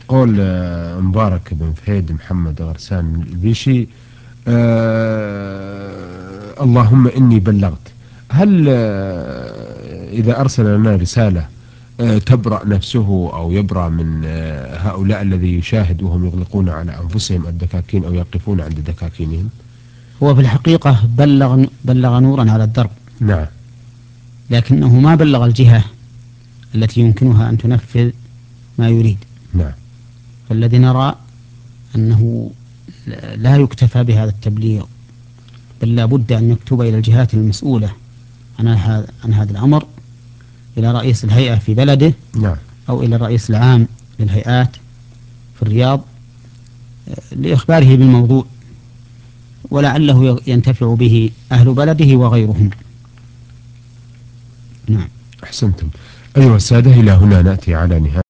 يقول مبارك بن فهيد محمد غرسان البيشي، اللهم إني بلغت. هل إذا أرسل لنا رسالة تبرأ نفسه أو يبرأ من هؤلاء الذي يشاهد وهم يغلقون على أنفسهم الدكاكين أو يقفون عند دكاكينهم؟ هو في الحقيقة بلغ نورا على الدرب، نعم. لكنه ما بلغ الجهة التي يمكنها أن تنفذ ما يريد. نعم. فالذي نرى أنه لا يكتفى بهذا التبليغ، بل لا بد أن يكتب إلى الجهات المسؤولة عن هذا الأمر، إلى رئيس الهيئة في بلده نعم. أو إلى الرئيس العام للهيئات في الرياض، لإخباره بالموضوع، ولعله ينتفع به أهل بلده وغيرهم. نعم. أحسنتم. أيها السادة، إلى هنا نأتي على نهاية